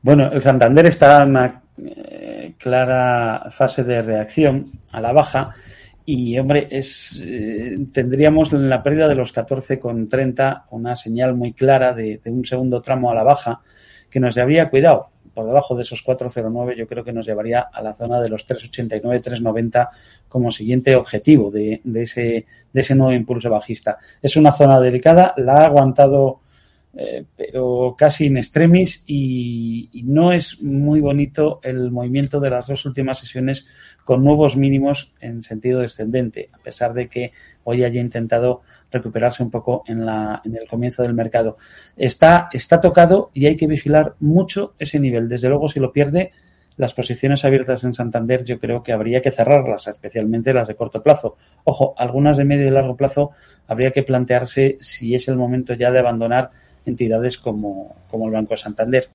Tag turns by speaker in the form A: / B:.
A: Bueno, el Santander está en una clara fase de reacción a la baja y, hombre, tendríamos en la pérdida de los 14,30 una señal muy clara de un segundo tramo a la baja que nos llevaría, cuidado, por debajo de esos 4,09 yo creo que nos llevaría a la zona de los 3,89, 3,90 como siguiente objetivo de ese nuevo impulso bajista. Es una zona delicada, la ha aguantado pero casi in extremis y no es muy bonito el movimiento de las dos últimas sesiones con nuevos mínimos en sentido descendente, a pesar de que hoy haya intentado recuperarse un poco en el comienzo del mercado. Está tocado y hay que vigilar mucho ese nivel. Desde luego, si lo pierde, las posiciones abiertas en Santander yo creo que habría que cerrarlas, especialmente las de corto plazo. Ojo, algunas de medio y largo plazo habría que plantearse si es el momento ya de abandonar entidades como el Banco de Santander.